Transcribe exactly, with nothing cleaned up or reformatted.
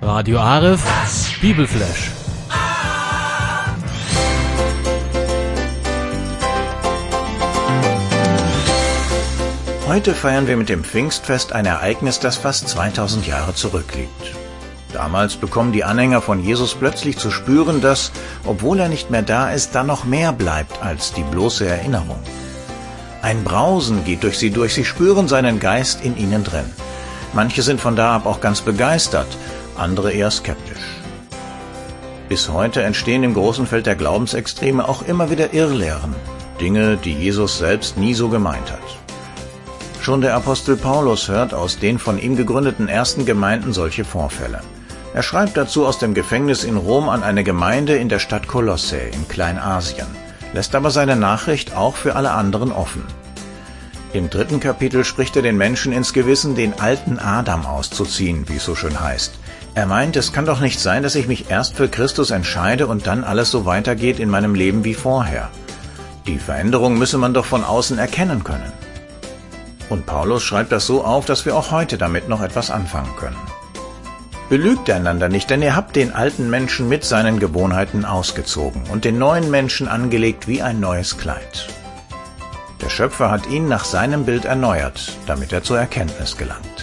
Radio Aref, Bibelflash. Heute feiern wir mit dem Pfingstfest ein Ereignis, das fast zweitausend Jahre zurückliegt. Damals bekommen die Anhänger von Jesus plötzlich zu spüren, dass, obwohl er nicht mehr da ist, da noch mehr bleibt als die bloße Erinnerung. Ein Brausen geht durch sie durch, sie spüren seinen Geist in ihnen drin. Manche sind von da ab auch ganz begeistert, andere eher skeptisch. Bis heute entstehen im großen Feld der Glaubensextreme auch immer wieder Irrlehren, Dinge, die Jesus selbst nie so gemeint hat. Schon der Apostel Paulus hört aus den von ihm gegründeten ersten Gemeinden solche Vorfälle. Er schreibt dazu aus dem Gefängnis in Rom an eine Gemeinde in der Stadt Kolosse in Kleinasien, lässt aber seine Nachricht auch für alle anderen offen. Im dritten Kapitel spricht er den Menschen ins Gewissen, den alten Adam auszuziehen, wie es so schön heißt. Er meint, es kann doch nicht sein, dass ich mich erst für Christus entscheide und dann alles so weitergeht in meinem Leben wie vorher. Die Veränderung müsse man doch von außen erkennen können. Und Paulus schreibt das so auf, dass wir auch heute damit noch etwas anfangen können. Belügt einander nicht, denn ihr habt den alten Menschen mit seinen Gewohnheiten ausgezogen und den neuen Menschen angelegt wie ein neues Kleid. Der Schöpfer hat ihn nach seinem Bild erneuert, damit er zur Erkenntnis gelangt.